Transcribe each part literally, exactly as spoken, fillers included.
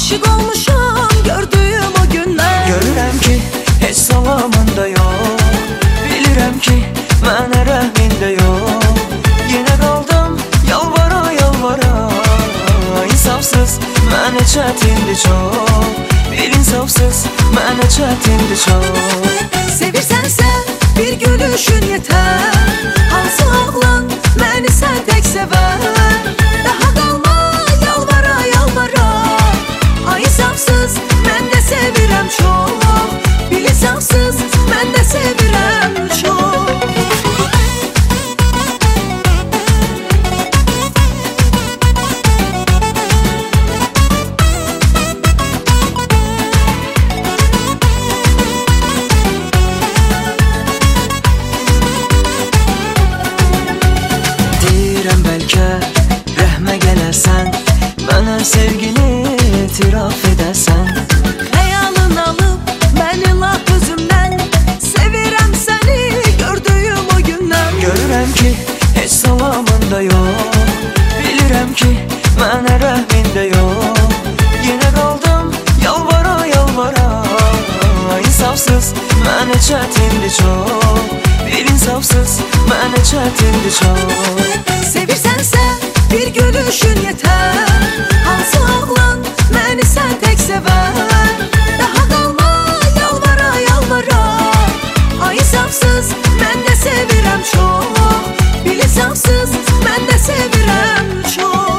aşık olmuşam gördüğüm o günler. Görürəm ki heç salamında yox, bilirəm ki mənə rəhmində yox. Yenə qaldım yalvara yalvara, insafsız mənə çətindir çox. Bir insafsız mənə çətindir çox. Sevirsənsə bir gülüşün yetər, hansı oğlan məni sən tək sevər. Daha qalma yalvara yalvara, ay insafsız mən də sevirəm çox. Bil insafsız mən də sevirəm çox. Deyirəm bəlkə rəhmə gələrsən, mənə sevgini etiraf edəsən. Xəyalın alıb məni lap özümdən, sevirəm səni gördüyüm o gündən. Görürəm ki heç salamında yox, bilirəm ki mənə rəhmində yox. Yenə qaldım yalvara yalvara, insafsız mənə çətindir çox. Bir insafsız mənə çətindir çox. Sevirsənsə bir gülüşün yetər, hansı oğlan məni sən tək sevər. Daha qalma yalvara yalvara, ay insafsız mən də sevirəm çox. Bil insafsız mən də sevirəm çox.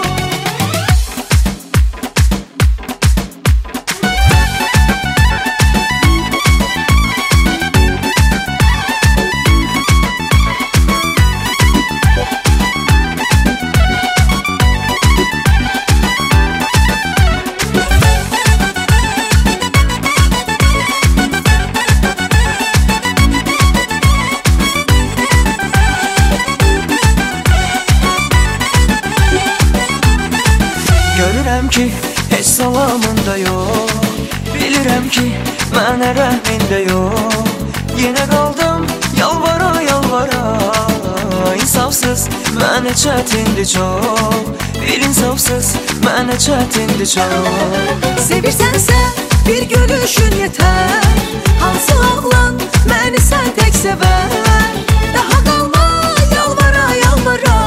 Görürəm ki heç salamında yox, bilirəm ki mənə rəhmində yox. Yenə qaldım yalvara yalvara, insafsız mənə çətindir çox. Bir insafsız mənə çətindir çox. Sevirsənsə bir gülüşün yetər, hansı oğlan məni sən tək sevər. Daha qalma yalvara yalvara,